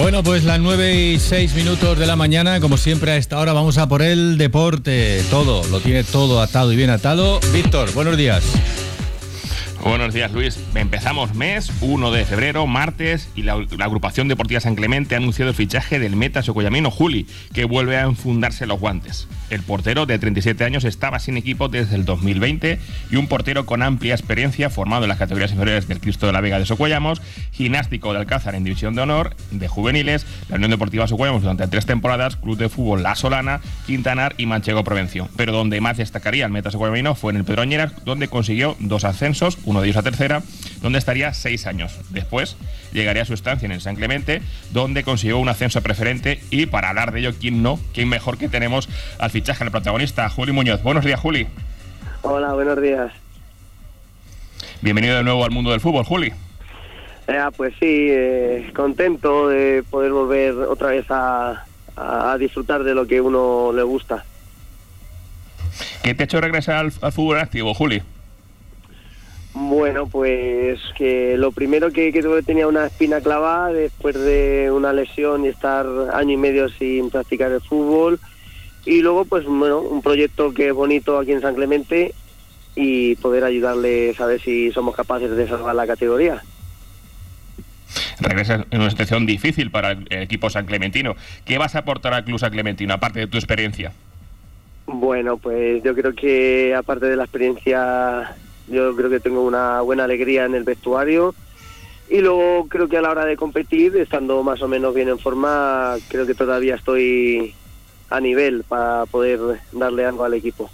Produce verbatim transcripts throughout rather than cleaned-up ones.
Bueno, pues las nueve y seis minutos de la mañana, como siempre a esta hora vamos a por el deporte. Todo, lo tiene todo atado y bien atado. Víctor, buenos días. Buenos días, Luis. Empezamos mes uno de febrero, martes, y la, la agrupación deportiva San Clemente ha anunciado el fichaje del meta socoyamino Juli, que vuelve a enfundarse los guantes. El portero de treinta y siete años estaba sin equipo desde el dos mil veinte y un portero con amplia experiencia formado en las categorías inferiores del Cristo de la Vega de Socuellamos, gimnástico de Alcázar en División de Honor, de juveniles, la Unión Deportiva Socuellamos durante tres temporadas, Club de Fútbol La Solana, Quintanar y Manchego Prevención. Pero donde más destacaría el meta socoyamino fue en el Pedroñeras, donde consiguió dos ascensos, uno de ellos a tercera, donde estaría seis años. Después llegaría a su estancia en el San Clemente, donde consiguió un ascenso preferente, y para hablar de ello, ¿quién no? ¿Quién mejor que tenemos al fichaje, al protagonista, Juli Muñoz? Buenos días, Juli. Hola, buenos días. Bienvenido de nuevo al mundo del fútbol, Juli. Eh, pues sí, eh, contento de poder volver otra vez a, a, a disfrutar de lo que uno le gusta. ¿Qué te ha hecho regresar al, al fútbol activo, Juli? Bueno, pues que lo primero que, que tenía una espina clavada después de una lesión y estar año y medio sin practicar el fútbol, y luego pues bueno, un proyecto que es bonito aquí en San Clemente y poder ayudarles a ver si somos capaces de salvar la categoría. Regresas en una situación difícil para el equipo sanclementino. ¿Qué vas a aportar al club sanclementino, aparte de tu experiencia? Bueno, pues yo creo que aparte de la experiencia, yo creo que tengo una buena alegría en el vestuario, y luego creo que a la hora de competir, estando más o menos bien en forma, creo que todavía estoy a nivel para poder darle algo al equipo.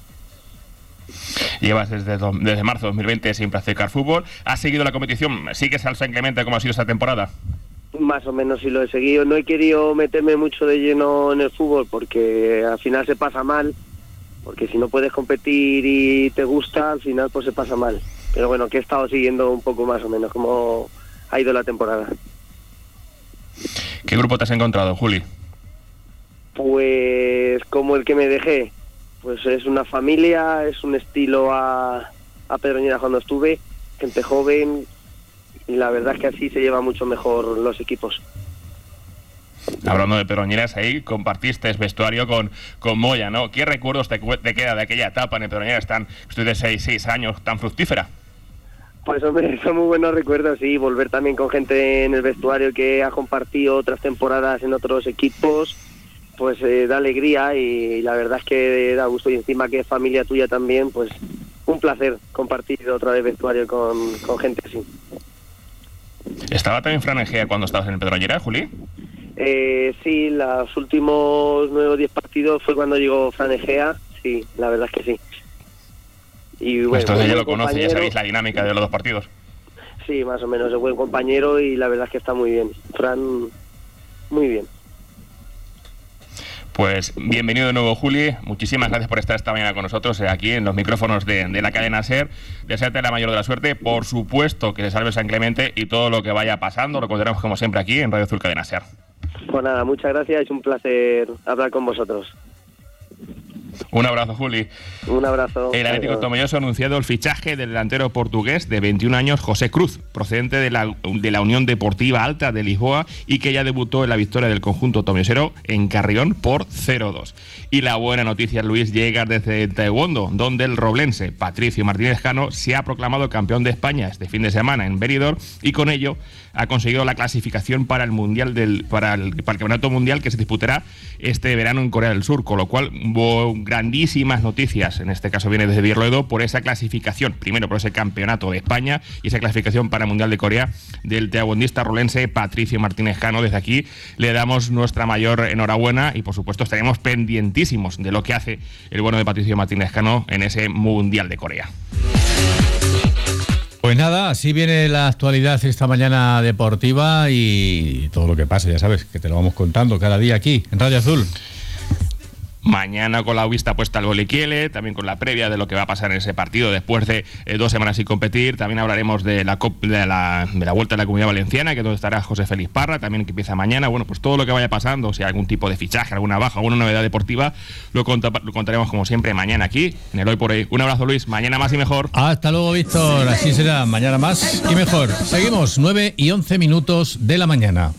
Llevas desde, do, desde marzo de dos mil veinte sin practicar fútbol. ¿Has seguido la competición? ¿Sigues al San Clemente como ha sido esta temporada? Más o menos sí lo he seguido. No he querido meterme mucho de lleno en el fútbol porque al final se pasa mal, porque si no puedes competir y te gusta, al final pues se pasa mal. Pero bueno, que he estado siguiendo un poco más o menos cómo ha ido la temporada. ¿Qué grupo te has encontrado, Juli? Pues como el que me dejé. Pues es una familia, es un estilo a, a Pedroñeras cuando estuve, gente joven, y la verdad es que así se lleva mucho mejor los equipos. Hablando de Pedroñeras, ahí compartiste vestuario con, con Moya, ¿no? ¿Qué recuerdos te, te queda de aquella etapa en el Pedroñeras tan, estoy de seis años, tan fructífera? Pues hombre, son muy buenos recuerdos, y volver también con gente en el vestuario que ha compartido otras temporadas en otros equipos, pues eh, da alegría, y la verdad es que da gusto, y encima que es familia tuya también, pues un placer compartir otra vez vestuario con, con gente así. ¿Estaba también Fran Egea cuando estabas en el Pedroñeras, Juli? Eh, sí, los últimos nueve o diez partidos fue cuando llegó Fran Egea, sí, la verdad es que sí. Y bueno, entonces ya lo conoces, ya sabéis la dinámica de los dos partidos. Sí, más o menos, es buen compañero y la verdad es que está muy bien. Fran, muy bien. Pues bienvenido de nuevo, Juli. Muchísimas gracias por estar esta mañana con nosotros eh, aquí en los micrófonos de, de la cadena SER. Desearte la mayor de la suerte. Por supuesto que se salve San Clemente y todo lo que vaya pasando lo contaremos como siempre aquí en Radio Azul Cadena SER. Pues nada, muchas gracias. Es un placer hablar con vosotros. Un abrazo, Juli. Un abrazo. El Atlético Tomelloso ha anunciado el fichaje del delantero portugués de veintiún años, José Cruz, procedente de la, de la Unión Deportiva Alta de Lisboa, y que ya debutó en la victoria del conjunto tomellosero en Carrión por cero dos. Y la buena noticia, Luis, llega desde Taekwondo, donde el roblense Patricio Martínez Cano se ha proclamado campeón de España este fin de semana en Benidorm, y con ello ha conseguido la clasificación para el mundial del para el, para el campeonato mundial que se disputará este verano en Corea del Sur, con lo cual grandísimas noticias, en este caso viene desde Birloedo, por esa clasificación, primero por ese campeonato de España y esa clasificación para el Mundial de Corea del taekwondista rolense Patricio Martínez Cano. Desde aquí le damos nuestra mayor enhorabuena y por supuesto estaremos pendientísimos de lo que hace el bueno de Patricio Martínez Cano en ese Mundial de Corea. Pues nada, así viene la actualidad esta mañana deportiva y todo lo que pasa, ya sabes, que te lo vamos contando cada día aquí en Radio Azul. Mañana con la vista puesta al Boliquiele, también con la previa de lo que va a pasar en ese partido después de eh, dos semanas sin competir. También hablaremos de la, de, la, de la Vuelta a la Comunidad Valenciana, que es donde estará José Félix Parra, también que empieza mañana. Bueno, pues todo lo que vaya pasando, si hay algún tipo de fichaje, alguna baja, alguna novedad deportiva, lo, conta, lo contaremos como siempre mañana aquí, en el Hoy por Hoy. Un abrazo, Luis, mañana más y mejor. Hasta luego, Víctor, así será, mañana más y mejor. Seguimos, nueve y once minutos de la mañana.